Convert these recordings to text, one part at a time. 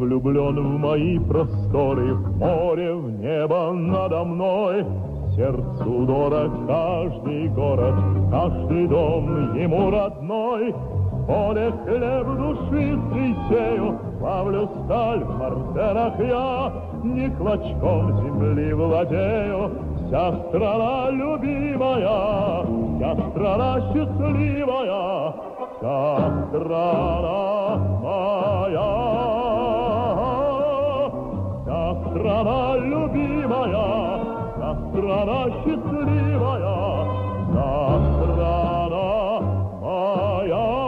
влюблен в мои просторы, в море, в небо надо мной. Сердцу дорог каждый город, каждый дом ему родной. В поле хлеб души сею, плавлю сталь в мартенах я, не клочком земли владею. Вся страна любимая, вся страна счастливая, вся страна моя. Вся страна любимая, вся страна счастливая, вся страна моя.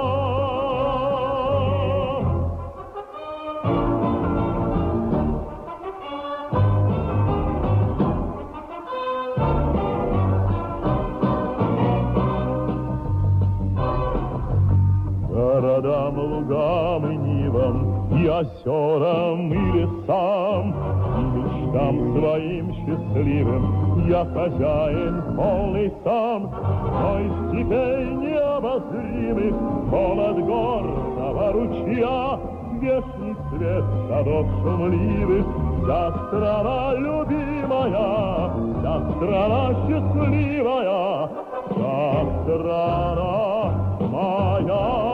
Городам, лугам и нивам, и озерам, и лесам, и мечтам своим счастливым я хозяин полный сам. Мой степей необозримых, холод горного ручья, вешний свет садов шумливых, вся страна любимая, вся страна счастливая, вся страна моя.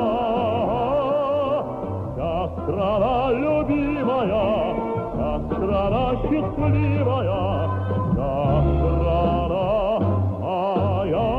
Вся страна любимая, вся страна счастливая, вся страна моя.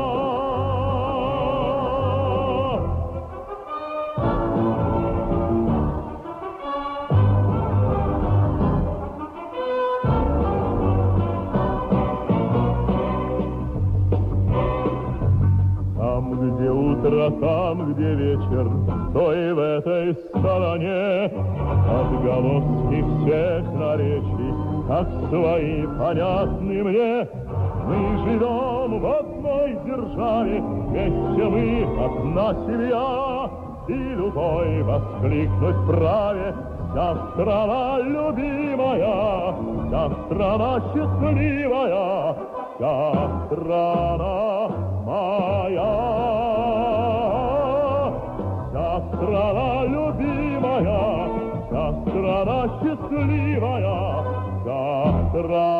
Там, где утро, там, где вечер, то и в этой стороне отголоски всех наречий, как свои понятны мне. Мы живем в одной державе, вместе мы одна семья, и любой воскликнуть вправе: вся страна любимая, вся страна счастливая, вся страна моя. Вся страна любимая, вся страна счастливая, вся страна